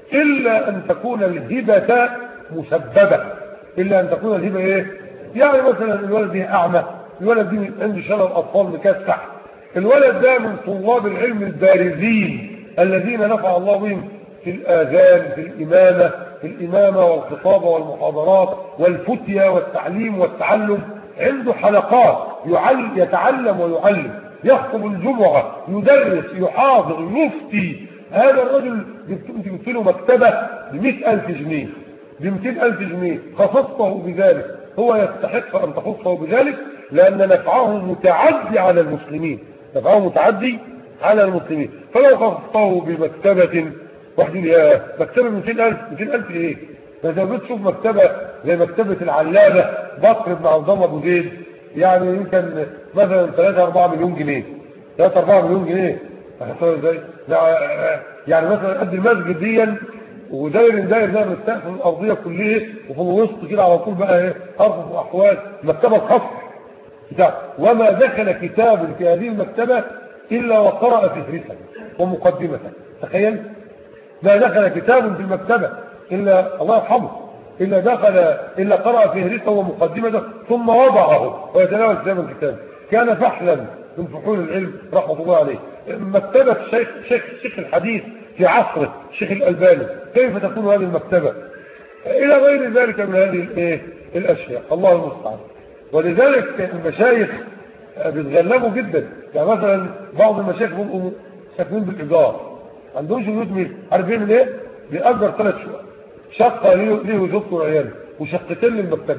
إلا أن تكون الهبة مسببة، إلا أن تكون الهبة إيه؟ يعني مثلا الولد ده أعمى، الولد دي عنده شلل أطفال مكسح، الولد ده من طلاب العلم البارزين الذين نفع الله بهم في الآذان، في الإمامة في الإمامة والخطابة والمحاضرات والفتية والتعليم والتعلم، عنده حلقات يتعلم ويعلم، يخطب الجمعة، يدرس، يحاضر، يفتي. هذا الرجل جبت له مكتبة بمئة ألف جنيه، بمئتين ألف جنيه، خصصته بذلك، هو يستحق أن تخصه بذلك لأن نفعه متعدي على المسلمين، نفعه متعدي على المسلمين. فلو خصصته بمكتبة واحد يقول يا مكتبة مئتين ألف، مئتين ألف ايه؟ فإذا بتشوف مكتبة زي مكتبة العلامة بكر بن عبد الله أبو زيد، يعني يمكن مثلا ثلاثة أربعة مليون جنيه، ثلاثة أربعة مليون جنيه هتحصل ازاي؟ يعني مثلا قد المسجد دي وداير داير ده من السقف الارضيه كلها، وفي الوسط كده على طول بقى ايه ارفف واحوال مكتبه خاصه بتاع. وما دخل كتاب في هذه المكتبه الا وقرأ فهرسا ومقدمه. تخيل، ما دخل كتاب في المكتبه الا الله يرحمه الا دخل الا قرأ فهرسا ومقدمه ثم وضعه ويتناول كتاب الكتاب. كان فحلا من فحول العلم رحمه الله عليه. مكتبه الشيخ شيخ شيخ الحديث في عصره الشيخ الألباني، كيف تكون هذه المكتبة؟ إلى غير ذلك من هذه الايه الأشياء، الله المستعان. ولذلك المشايخ بيتغلبوا جدا. يعني مثلا بعض المشايخ بيبقوا ساكنين بالإيجار، عندهمش بيوت، عارفين من ايه؟ بيأجر ثلاث شقق، شقة ليه وزوجته وعياله، وشقتين للمكتبة،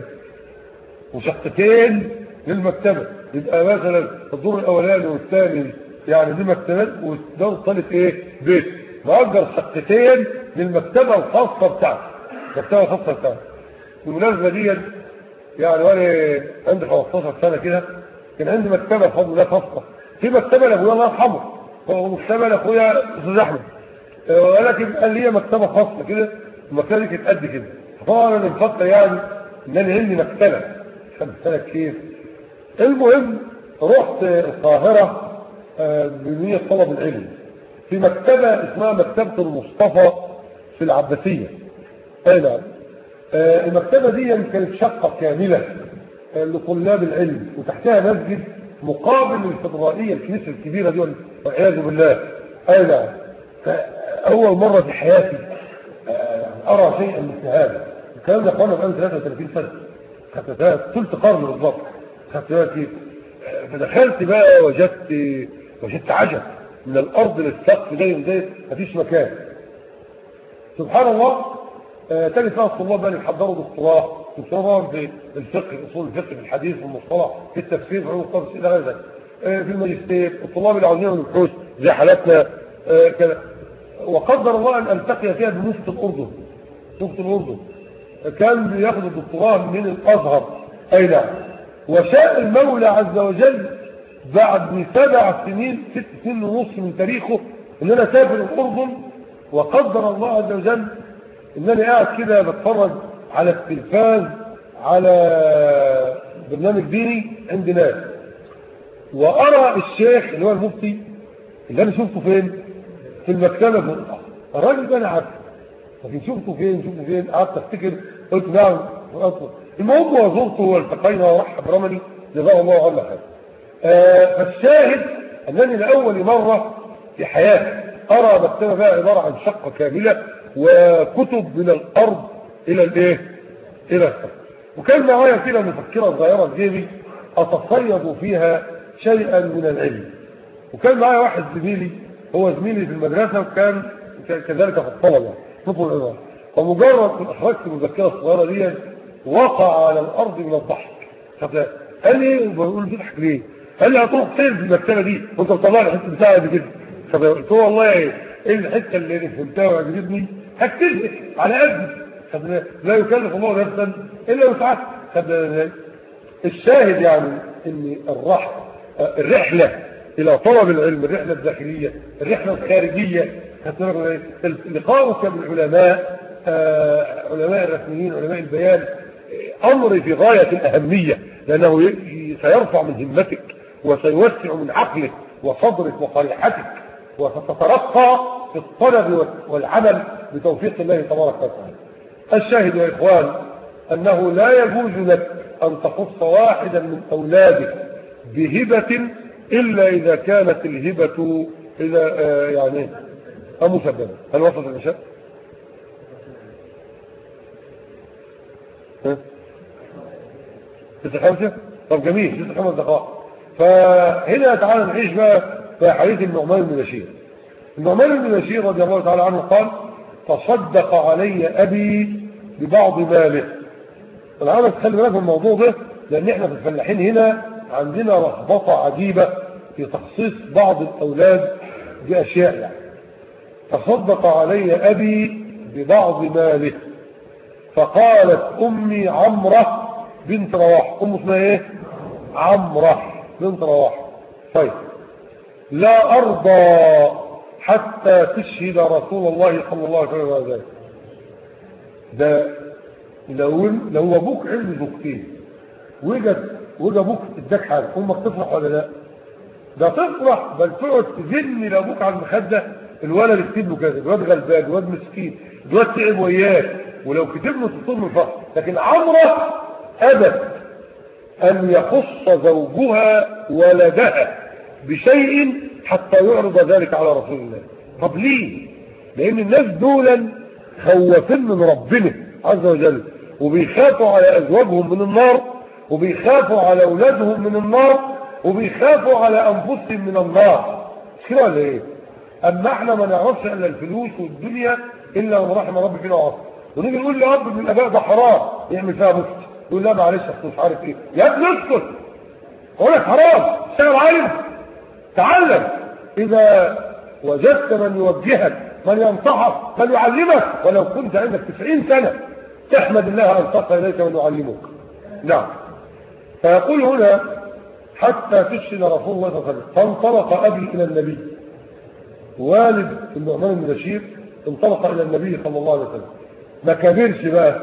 وشقتين للمكتبة. يبقى مثلا الدور الأولاني والثاني يعني دي مكتبات، والدور الثالث ايه؟ بيت. مأجر شقتين للمكتبة الخاصة بتاعته، المكتبة الخاصة بتاعته. بالمناسبة دي يعني وانا عندي خمستاشر سنة كده كان عندي مكتبة بفضل الله خاصة، في مكتبة لأبويا الله يرحمه ومكتبة لأخويا أستاذ أحمد، ولكن قال لي مكتبة خاصة كده، المكتبة دي كانت قد كده. طبعا أنا بفكر يعني إن أنا عندي مكتبة مكتبة كتير. المهم رحت القاهرة بنية طلب العلم في مكتبة اسمها مكتبة المصطفى في العباسية. اي نعم. المكتبة دي كانت شقة كاملة لطلاب العلم، وتحتها مسجد مقابل الفضائية الكنيسة الكبيرة دي والعياذ بالله. اي نعم. فأول مرة في حياتي أرى شيئا مثل هذا. الكلام ده قلنا بقى ثلاثة وثلاثين سنة، حتى ثلث قرن بالضبط. فدخلت بقى وجدت وجدت عجب من الأرض للسقف زي زي مفيش مكان. سبحان الله. آه تاني فيها الطلاب بقى اللي بيحضروا دكتوراه، دكتوراه في الفقه، اصول الفقه، في الحديث، في المصطلح، في التفسير، في علوم القدس الى غير ذلك. آه في الماجستير الطلاب اللي عاوزين البحوث زي حالاتنا آه كده. وقدر الله ان التقي فيها بمفتي الاردن. مفتي الاردن كان بياخد الدكتوراه من الازهر. اي نعم. وشاء المولى عز وجل بعد سبع سنين ست سنين ونص من تاريخه ان انا اسافر الاردن، وقدر الله عز وجل ان انا قاعد كده بتفرج على التلفاز على برنامج ديني عند ناس، وارى الشيخ اللي هو المفتي اللي انا شفته فين في المكتبه في الراجل ده انا عارفه، لكن شفته فين شفته فين قعدت افتكر، قلت نعم اصلا. المهم وزرته والتقينا ورحب رمني جزاه الله عنه خير. آه فالشاهد انني لاول مره في حياتي ارى مكتبه بقى عباره عن شقه كامله وكتب من الارض الى الايه الى السقف. وكان معايا كده مفكره صغيره في جيبي اتصيد فيها شيئا من العلم. وكان معايا واحد زميلي هو زميلي في المدرسه، وكان كذلك في الطلبه طفل العظام. ومجرد من اخرجت المذكره الصغيره دي وقع على الارض من الضحك. قال لي بقول بتضحك ليه؟ قال لي هتروح فين في المكتبه دي وانت بتطلع لي الحته بتاعتي دي كده؟ فقلت له والله ايه الحته اللي فهمتها وعجبتني هكتبها على قدي، لا يكلف الله نفسا الا وسعها. الشاهد يعني ان الرحله الرحله الى طلب العلم، الرحله الداخليه، الرحله الخارجيه، لقاؤك بالعلماء، علماء الرسميين، علماء البيان، امر في غايه الاهميه، لانه سيرفع من همتك وسيوسع من عقلك وصدرك وقريحتك، وستترقى في الطلب والعمل بتوفيق الله تبارك وتعالى. الشاهد يا إخوان أنه لا يجوز لك أن تخص واحدا من أولادك بهبة إلا إذا كانت الهبة إذا آه يعني مسببة. هل وصلت الإشاء؟ تسع خمسة؟ طب جميل، تسع خمس دقائق. فهنا تعالى نعيش بقى في حديث النعمان بن بشير. النعمان بن بشير رضي الله تعالى عنه قال: تصدق علي أبي ببعض ماله. أنا عاوز تخلي بالك من الموضوع ده، لأن احنا في الفلاحين هنا عندنا رغبة عجيبة في تخصيص بعض الأولاد بأشياء يعني. تصدق علي أبي ببعض ماله، فقالت أمي عمرة بنت رواح. أم اسمها إيه؟ عمرة بنت رواح. طيب، لا أرضى حتى تشهد رسول الله صلى الله عليه وسلم على ذلك. ده لو لو أبوك عنده زوجتين وجد وجد أبوك اداك حاجة، أمك تفرح ولا لا؟ ده تفرح، بل تقعد تزن لأبوك على المخدة. الولد يكتب له كذا، الواد غلبان، الواد مسكين، الواد تعب وياك، ولو كتب له تطول من الفرح. لكن عمرة أبت أن يخص زوجها ولدها بشيء حتى يعرض ذلك على رسول الله. طب ليه؟ لأن الناس دولا خوفين من ربنا عز وجل، وبيخافوا على أزواجهم من النار، وبيخافوا على أولادهم من النار، وبيخافوا على أنفسهم من النار. مش كده ولا إيه؟ أما احنا ما نعرفش إلا الفلوس والدنيا إلا من رحم ربي فينا وعصر، ونيجي نقول لأب من الآباء ده حرام يعمل فيها مفتي، يقول لا معلش أصل مش عارف إيه. يا ابني اسكت، أقول لك حرام، اشتغل عالم، تعلم. إذا وجدت من يوجهك، من ينصحك، من يعلمك، ولو كنت عندك تسعين سنة، تحمد الله أن تقى إليك من يعلمك. نعم. فيقول هنا: حتى تشهد رسول الله صلى الله عليه وسلم. فانطلق أبي إلى النبي. والد النعمان بن بشير انطلق إلى النبي صلى الله عليه وسلم، ما كبرش بقى،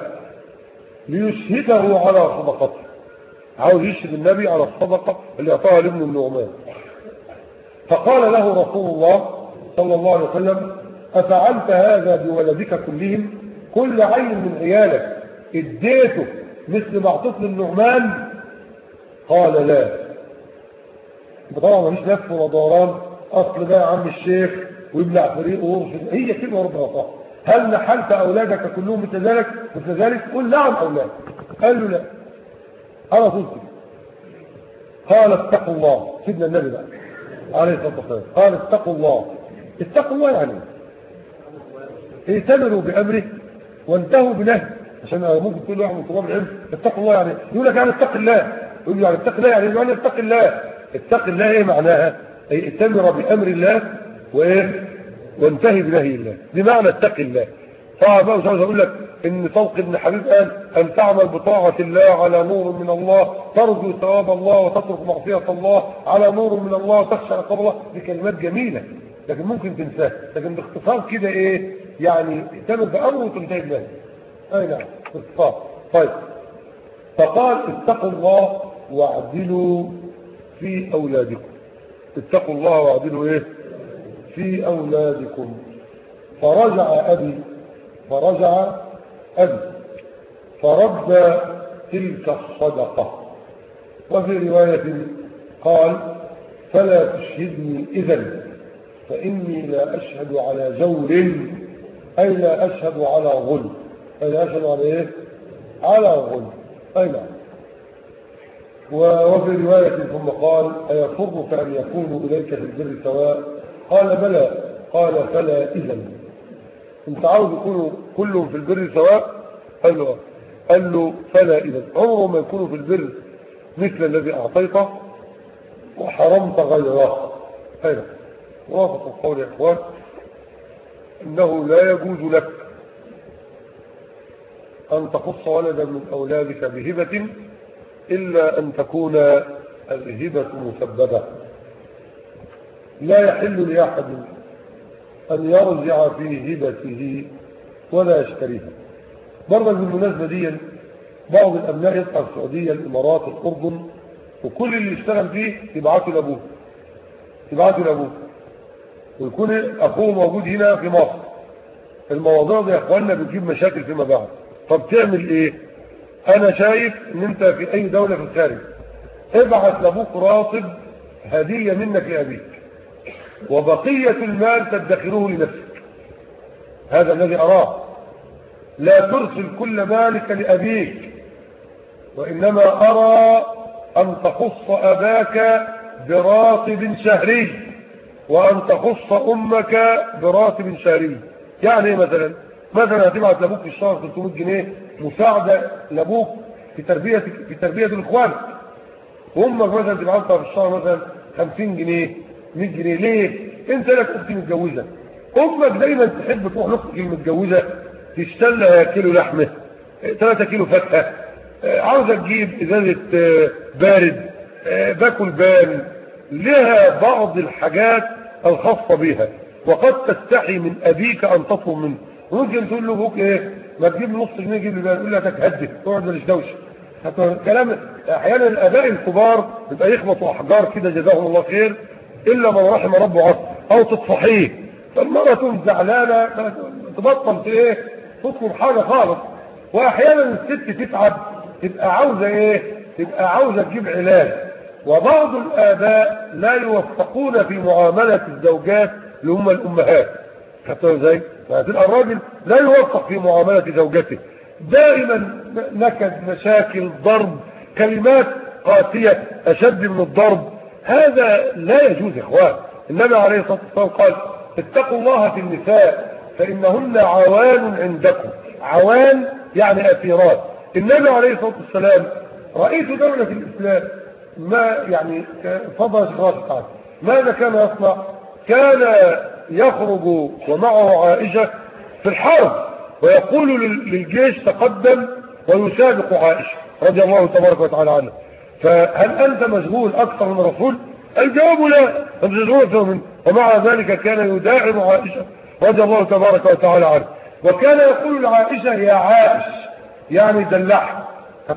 ليشهده على صدقته. عاوز يشهد النبي على الصدقة اللي أعطاها لابن النعمان. فقال له رسول الله صلى الله عليه وسلم: أفعلت هذا بولدك كلهم؟ كل عين من عيالك اديته مثل ما اعطيت للنعمان؟ قال: لا. طبعا مفيش لف ولا دوران، اصل ده يا عم الشيخ ويبلع فريقه ويرشد، هي كلمه ربنا صح. هل نحلت اولادك كلهم مثل ذلك مثل ذلك؟ قل نعم اولاد. قال له: لا. انا قلت. قال: اتقوا الله. سيدنا النبي بقى عليه الصلاه والسلام قال: اتقوا الله. اتقوا الله يعني ائتمروا بامره وانتهوا بنهيه. عشان ممكن تقول واحد من طلاب العلم اتقوا الله يعني يقول لك يعني اتق الله، يقول يعني اتق الله يعني يعني اتق الله. اتق الله ايه معناها؟ اي ائتمر بامر الله وايه وانتهي بنهي الله. بمعنى اتق الله. طبعا بقى مش عاوز اقول لك ان طلق ابن حبيب قال: ان تعمل بطاعه الله على نور من الله، ترجو ثواب الله وتترك معصيه الله على نور من الله وتخشى عقاب الله. دي كلمات جميله لكن ممكن تنساها، لكن باختصار كده ايه يعني ائتمر بامره وتنتهي بنهي. اي نعم باختصار. طيب، فقال: اتقوا الله واعدلوا في اولادكم. اتقوا الله واعدلوا ايه في اولادكم. فرجع ابي فرجع ابي فرد تلك الصدقه. وفي روايه قال: فلا تشهدني اذن فاني لا اشهد على جور، اي لا اشهد على ظلم، اي لا اشهد على ايه على ظلم. اي نعم. وفي رواية ثم قال: أيسرك أن يكونوا إليك في البر سواء؟ قال: بلى. قال: فلا إذن. أنت عاوز يكونوا كلهم في البر سواء؟ قال له قال له فلا إذن. عمرهم ما يكونوا في البر مثل الذي أعطيته وحرمت غيره. أين وافق القول يا إخوان إنه لا يجوز لك أن تخص ولدا من أولادك بهبة إلا أن تكون الهبة مسببة. لا يحل لأحد أن يرجع في هبته ولا يشتريها. برضه بالمناسبة دي بعض الأبناء يطلع السعودية، الإمارات، الأردن، وكل اللي يشتغل فيه يبعثوا لأبوه يبعثوا لأبوه ويكون أخوه موجود هنا في مصر، المواضيع دي يا اخوانا بتجيب مشاكل فيما بعد. طب تعمل ايه؟ انا شايف ان انت في اي دولة في الخارج ابعث لابوك راتب هدية منك لابيك، وبقية المال تدخره لنفسك. هذا الذي اراه. لا ترسل كل مالك لابيك، وانما ارى ان تخص اباك براتب شهري، وان تخص امك براتب شهري. يعني ايه مثلا؟ مثلا هتبعت لابوك في الشهر ثلاثمائة جنيه مساعدة لابوك في تربية في تربية الاخوان، وامك مثلا تبعتها في الشهر مثلا خمسين جنيه مية جنيه. ليه؟ انت لك اخت متجوزة، امك دايما تحب تروح لاختك المتجوزة تشتري كيلو لحمة، ثلاثة كيلو فاكهة، عاوزة تجيب ازازة بارد، باكل بان، لها بعض الحاجات الخاصة بها، وقد تستحي من ابيك ان تطلب منه. ممكن تقول له ابوك ايه ما تجيب نص جنيه جيب لي بان، يقول لها تتهدف تقعد مش دوشه. كلام احيانا الاباء الكبار يبقى يخبطوا احجار كده جزاهم الله خير، الا من رحم ربه عصر، او تتصحيه، فالمرة تكون زعلانه تبطل في ايه تطلب حاجه خالص. واحيانا الست تتعب تبقى عاوزه ايه تبقى عاوزه تجيب علاج. وبعض الآباء لا يوفقون في معاملة الزوجات اللي هم الأمهات، حتى ازاي فتبقى الراجل لا يوفق في معاملة زوجته، دائما نكد، مشاكل، ضرب، كلمات قاسية أشد من الضرب. هذا لا يجوز يا اخوان. النبي عليه الصلاة والسلام قال اتقوا الله في النساء فإنهن عوان عندكم. عوان يعني أسيرات. النبي عليه الصلاة والسلام رئيس دولة الإسلام ما يعني فضل شخص ماذا كان يصنع؟ كان يخرج ومعه عائشة في الحرب ويقول للجيش تقدم ويسابق عائشة رضي الله تبارك وتعالى عنها. فهل أنت مشغول أكثر من الرسول؟ الجواب لا، أنت مشغول منه. ومع ذلك كان يداعب عائشة رضي الله تبارك وتعالى عنها، وكان يقول لعائشة يا عائش يعني دلعها.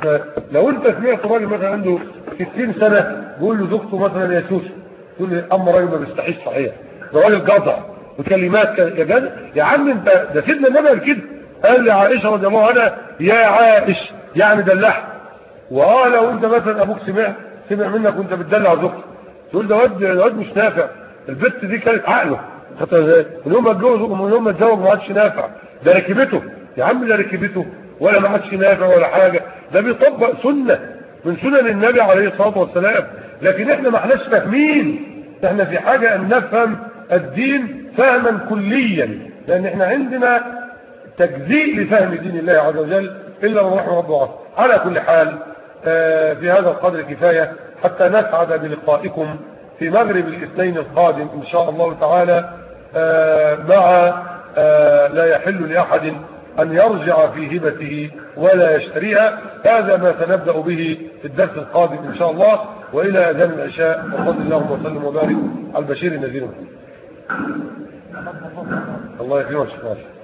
لو انت سمعت راجل مثلا عنده ستين سنة بيقول له زوجته مثلا يا سوسو، تقول لي اما راجل ما بيستحيش صحيح، ده راجل قطع وكلمات يا جد يا عم انت ده سيدنا النبي قال كده، قال لعائشة رضي الله عنها يا عائش يعني دلعها. واه لو انت مثلا ابوك سمع سمع منك وانت بتدلع زوجته تقول ده واد ده واد مش نافع، البت دي كانت عقله من يوم ما اتجوز ومن يوم ما اتزوج ما عادش نافع، ده ركبته يا عم، ده ركبته ولا ما عادش نافع ولا حاجة، ده بيطبق سنة من سنن النبي عليه الصلاة والسلام. لكن احنا ما احناش فاهمين، احنا في حاجة ان نفهم الدين فهما كليا، لان احنا عندنا تجزيء لفهم دين الله عز وجل الا من رحمه ربه. على كل حال في هذا القدر كفاية حتى نسعد بلقائكم في مغرب الاثنين القادم ان شاء الله تعالى، مع لا يحل لأحد أن يرجع في هبته ولا يشتريها. هذا ما سنبدأ به في الدرس القادم إن شاء الله، وإلى أذان العشاء وصلى الله وسلم وبارك على البشير النذير. الله يكرمك.